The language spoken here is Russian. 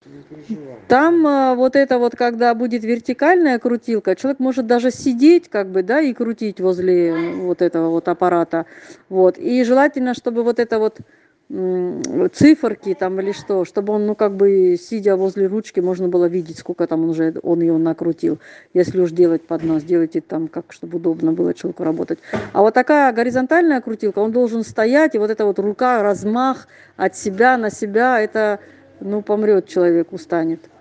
Там вот это вот, когда будет вертикальная крутилка, человек может даже сидеть, как бы, да, и крутить возле вот этого вот аппарата. Вот. И желательно, чтобы вот это вот циферки там или что, чтобы он, ну, как бы, сидя возле ручки, можно было видеть, сколько там он ее накрутил. Если уж делать под нас, делайте там как, чтобы удобно было человеку работать. А вот такая горизонтальная крутилка, он должен стоять, и вот эта вот рука, размах от себя на себя, это, ну, помрет человек, устанет.